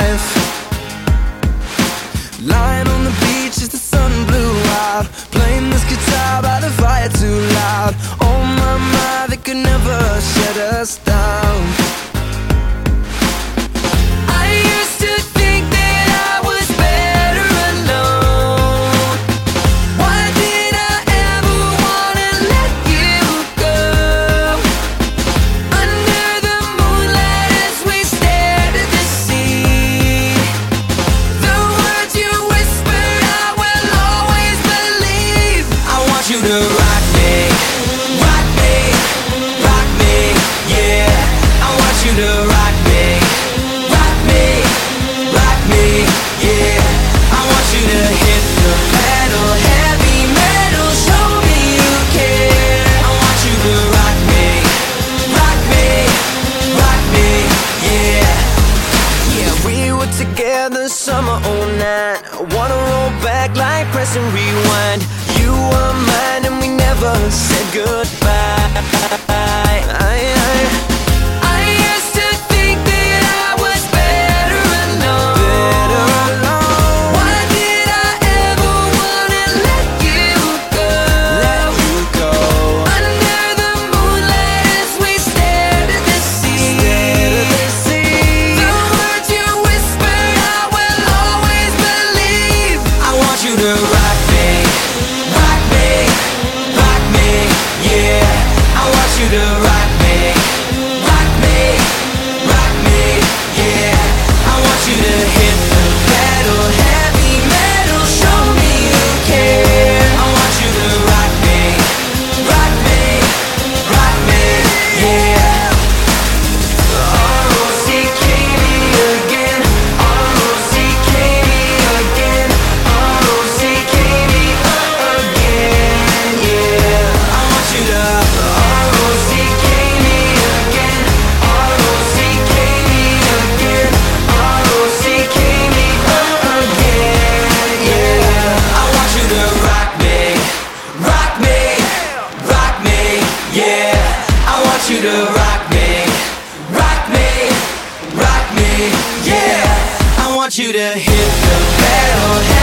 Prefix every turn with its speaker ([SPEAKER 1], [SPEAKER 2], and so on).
[SPEAKER 1] life. Lying on the beach as the sun blew out, playing this guitar by the fire too loud. Oh my, they could never shut us down. I used to think that I was better alone. Why did I ever wanna let you go? Under the moonlight as we stared at the sea, the words you whispered I will always believe. I want you to rock me, rock me, rock me, yeah. I want you to rock me, rock me, rock me, yeah. I want you to hit the pedal, heavy metal, show me you care. I want you to rock me, rock me, rock me, yeah. Yeah, we were together summer '09. I wanna roll back like press and rewind. You were mine and we never said goodbye. I used to think that I was better alone. Why did I ever wanna let you go? Under the moonlight as we stared at the sea, the words you whispered I will always believe. I want you to rock me, rock me, rock me, yeah. I want you to rock me, rock me, rock me, yeah. I want you to hit the pedal, heavy metal, show me you care. I want you to rock me, rock me, rock me, yeah. R-O-C-K-me again, R-O-C-K-me again, R-O-C-K-me again, yeah. I want you to R-O-C-K-me again, R-O-C-K-me again, R-O-C-K-me again, yeah. I want you to rock me, rock me, rock me, yeah. I want you to rock me, rock me, rock me, yeah. I want you to hit the pedal.